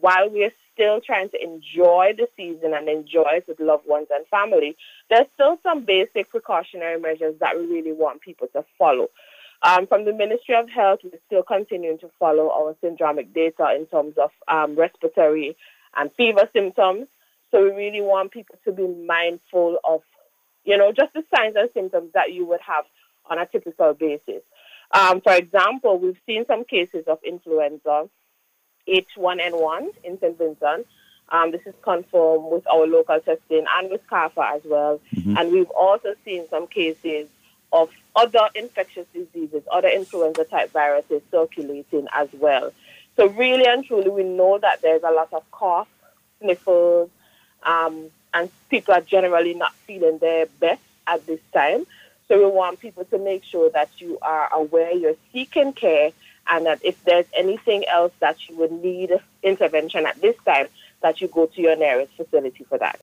while we are still trying to enjoy the season and enjoy it with loved ones and family, there's still some basic precautionary measures that we really want people to follow. From the Ministry of Health, we're still continuing to follow our syndromic data in terms of respiratory and fever symptoms. So we really want people to be mindful of, just the signs and symptoms that you would have on a typical basis. For example, we've seen some cases of influenza H1N1 in St. Vincent. This is confirmed with our local testing and with CARPA as well. Mm-hmm. And we've also seen some cases of other infectious diseases, other influenza-type viruses circulating as well. So really and truly, we know that there's a lot of cough, sniffles, and people are generally not feeling their best at this time. So we want people to make sure that you are aware, you're seeking care, and that if there's anything else that you would need intervention at this time, that you go to your nearest facility for that.